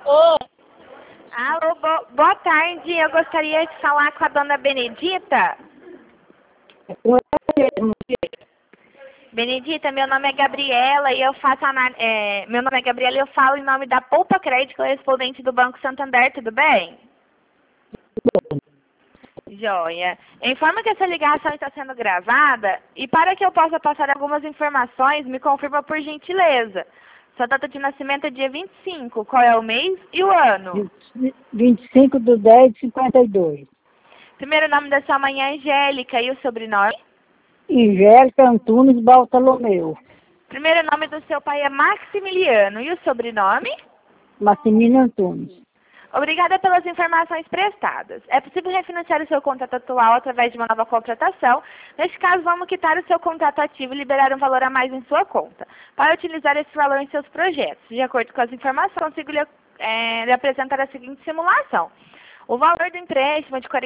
Ô, Alô, boa tarde. Eu gostaria de falar com a dona Benedita. com ela mesmo. Benedita, meu nome é Gabriela e eu faço meu nome é Gabriela e eu falo em nome da Poupa Crédito, correspondente do Banco Santander, tudo bem? Joia. Informa que essa ligação está sendo gravada e para que eu possa passar algumas informações, me confirma por gentileza. Sua data de nascimento é dia 25. Qual é o mês e o ano? 25/10/52. Primeiro nome da sua mãe é Angélica e o sobrenome? Angélica Antunes Bartolomeu. Primeiro nome do seu pai é Maximiliano e o sobrenome? Massimino Antunes. Obrigada pelas informações prestadas. É possível refinanciar o seu contrato atual através de uma nova contratação. Neste caso, vamos quitar o seu contrato ativo e liberar um valor a mais em sua conta, para utilizar esse valor em seus projetos. De acordo com as informações, consigo lhe apresentar a seguinte simulação. O valor do empréstimo é de R$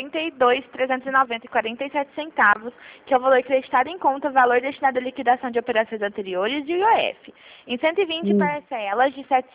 42.390,47, que é o valor creditado em conta, valor destinado à liquidação de operações anteriores de IOF, em 120 parcelas de R$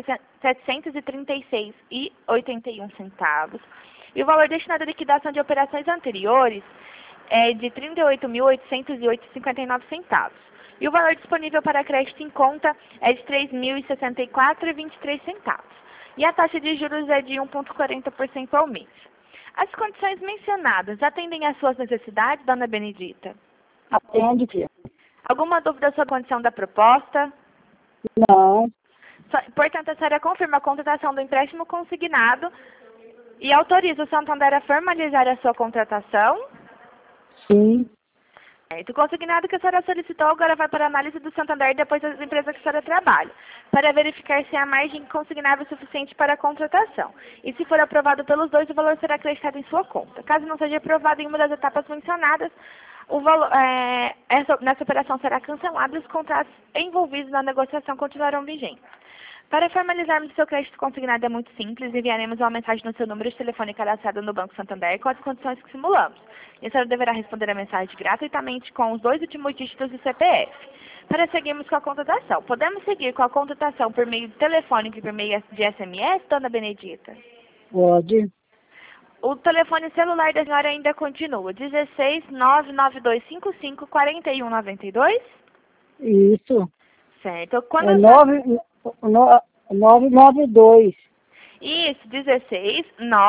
736,81. E o valor destinado à liquidação de operações anteriores é de R$ 38.808,59. E o valor disponível para crédito em conta é de R$ 3.064,23. E a taxa de juros é de 1,40% ao mês. As condições mencionadas atendem às suas necessidades, dona Benedita? Atende, filha. Alguma dúvida sobre a condição da proposta? Não. Portanto, a senhora confirma a contratação do empréstimo consignado e autoriza o Santander a formalizar a sua contratação? Sim. O consignado que a senhora solicitou agora vai para a análise do Santander depois das empresas que a senhora trabalha, para verificar se há margem consignável suficiente para a contratação. E se for aprovado pelos dois, o valor será acrescentado em sua conta. Caso não seja aprovado em uma das etapas mencionadas, o valor, nessa operação será cancelado e os contratos envolvidos na negociação continuarão vigentes. Para formalizarmos o seu crédito consignado é muito simples, enviaremos uma mensagem no seu número de telefone cadastrado no Banco Santander com as condições que simulamos. E a senhora deverá responder a mensagem gratuitamente com os 2 últimos dígitos do CPF. Para seguirmos com a contratação, podemos seguir com a contratação por meio de telefônico e por meio de SMS, dona Benedita? Pode. O telefone celular da senhora ainda continua, 16 99255 4192? Isso. Certo. Quando É a senhora... 992. Isso, 16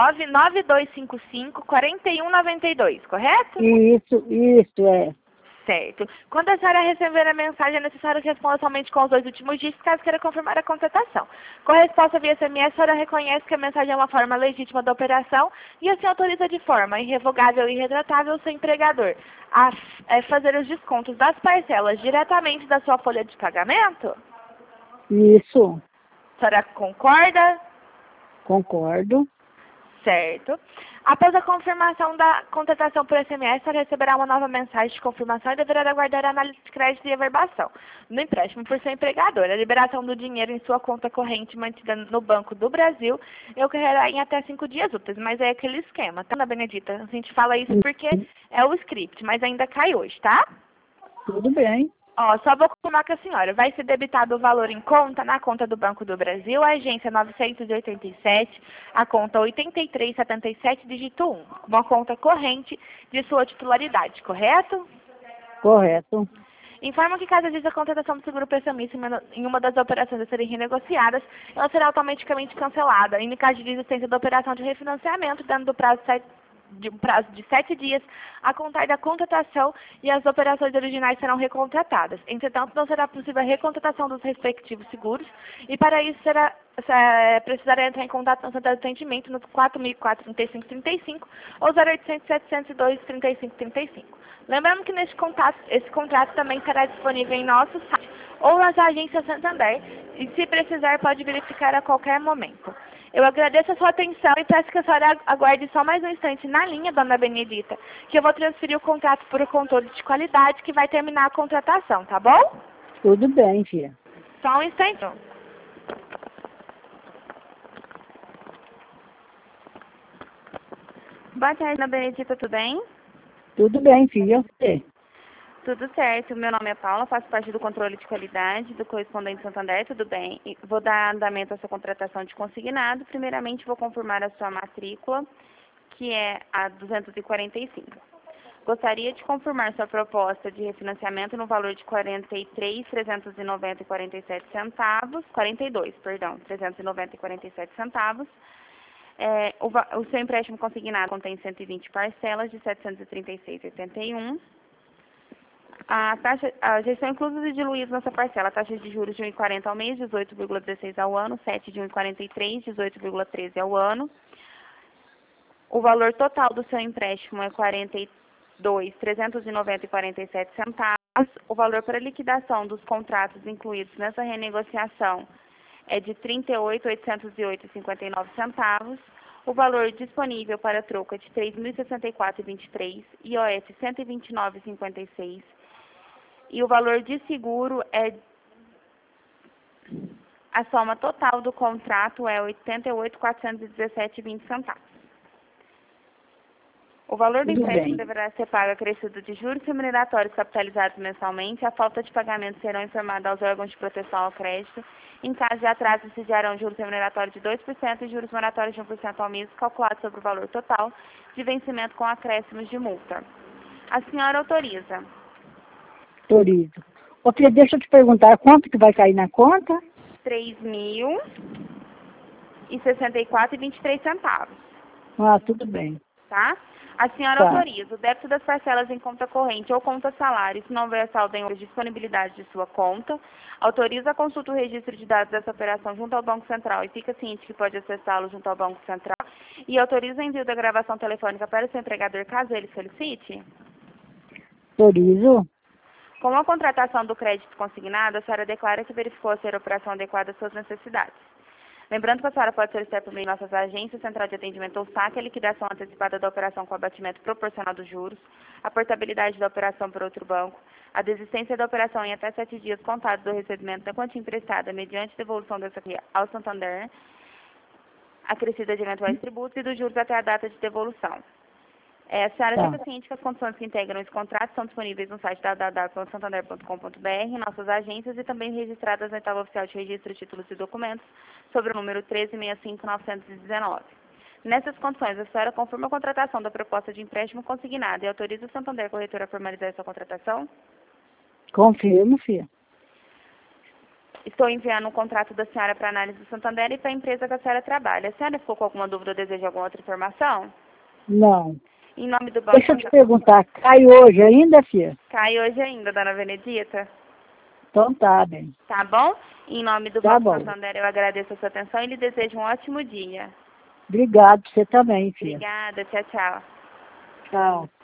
99255 4192, correto? Isso, é. Certo. Quando a senhora receber a mensagem, é necessário que responda somente com os 2 últimos dígitos, caso queira confirmar a contratação. Com a resposta via SMS, a senhora reconhece que a mensagem é uma forma legítima da operação e assim autoriza de forma irrevogável e irretratável o seu empregador a fazer os descontos das parcelas diretamente da sua folha de pagamento? Isso. A senhora concorda? Concordo. Certo. Após a confirmação da contratação por SMS, a senhora receberá uma nova mensagem de confirmação e deverá aguardar a análise de crédito e averbação no empréstimo por seu empregador. A liberação do dinheiro em sua conta corrente mantida no Banco do Brasil ocorrerá em até 5 dias úteis, mas é aquele esquema, tá, Ana Benedita? A gente fala isso porque é o script, mas ainda cai hoje, tá? Tudo bem. Ó, só vou confirmar com a senhora. Vai ser debitado o valor em conta na conta do Banco do Brasil, a agência 987, a conta 8377, dígito 1, uma conta corrente de sua titularidade, correto? Correto. Informa que caso exista a contratação do seguro prestamista em uma das operações a serem renegociadas, ela será automaticamente cancelada. E no caso de existência da operação de refinanciamento, dentro do prazo de 7 dias a contar da contratação e as operações originais serão recontratadas. Entretanto, não será possível a recontratação dos respectivos seguros e para isso precisará entrar em contato no centro de atendimento no 4004-3535 ou 0800-702-3535. Lembrando que esse contrato também será disponível em nosso site ou nas agências Santander e se precisar pode verificar a qualquer momento. Eu agradeço a sua atenção e peço que a senhora aguarde só mais um instante na linha, dona Benedita, que eu vou transferir o contrato para o controle de qualidade que vai terminar a contratação, tá bom? Tudo bem, filha. Só um instante. Boa tarde, dona Benedita, tudo bem? Tudo bem, filha. Você. Tudo certo. Meu nome é Paula, faço parte do controle de qualidade do correspondente Santander, tudo bem? Vou dar andamento à sua contratação de consignado. Primeiramente, vou confirmar a sua matrícula, que é a 245. Gostaria de confirmar sua proposta de refinanciamento no valor de R$ 43.390,47 42, perdão, 390,47 centavos. O seu empréstimo consignado contém 120 parcelas de 736,81. Já estão inclusos e diluídos nessa parcela. A taxa de juros de 1,40 ao mês, 18,16 ao ano, 7 de 1,43, 18,13 ao ano. O valor total do seu empréstimo é R$ 42.390,47 centavos. O valor para liquidação dos contratos incluídos nessa renegociação é de R$ 38.808,59 centavos. O valor disponível para troca é de R$ 3.064,23, IOF 129,56. E o valor de seguro é... A soma total do contrato é R$ 88.417,20 centavos. O valor do Tudo empréstimo bem. deverá ser pago acrescido de juros remuneratórios capitalizados mensalmente. A falta de pagamento serão informados aos órgãos de proteção ao crédito. Em caso de atraso, incidirão juros remuneratórios de 2% e juros moratórios de 1% ao mês, calculados sobre o valor total de vencimento com acréscimos de multa. A senhora autoriza? Autorizo. Ô, filha, deixa eu te perguntar, quanto que vai cair na conta? R$ 3.064,23 centavos, Ah, tudo bem. tá? A senhora Tá. autoriza o débito das parcelas em conta corrente ou conta salário, se não houver saldo em disponibilidade de sua conta. Autoriza a consulta do registro de dados dessa operação junto ao Banco Central e fica ciente que pode acessá-lo junto ao Banco Central. E autoriza o envio da gravação telefônica para o seu empregador, caso ele solicite. Autorizo. Com a contratação do crédito consignado, a senhora declara que verificou ser a operação adequada às suas necessidades. Lembrando que a senhora pode solicitar por meio de nossas agências, Central de Atendimento ou SAC, a liquidação antecipada da operação com abatimento proporcional dos juros, a portabilidade da operação por outro banco, a desistência da operação em até 7 dias contados do recebimento da quantia emprestada mediante devolução dessa quantia ao Santander, acrescida de eventuais tributos e dos juros até a data de devolução. A senhora Tá. fica ciente que as condições que integram esse contrato são disponíveis no site www.santander.com.br, nossas agências e também registradas na etapa oficial de registro de títulos e documentos sobre o número 13.65919. Nessas condições, a senhora confirma a contratação da proposta de empréstimo consignado e autoriza o Santander Corretora a formalizar essa contratação? Confirmo, filha. Estou enviando o contrato da senhora para análise do Santander e para a empresa que a senhora trabalha. A senhora ficou com alguma dúvida ou deseja alguma outra informação? Não. Em nome do Banco Deixa eu te perguntar, cai hoje ainda, filha? Cai hoje ainda, dona Benedita? Então tá, bem. Tá bom? Em nome do Tá Banco bom. Santander, eu agradeço a sua atenção e lhe desejo um ótimo dia. Obrigado, você também, filha. Obrigada, tchau, tchau. Tchau.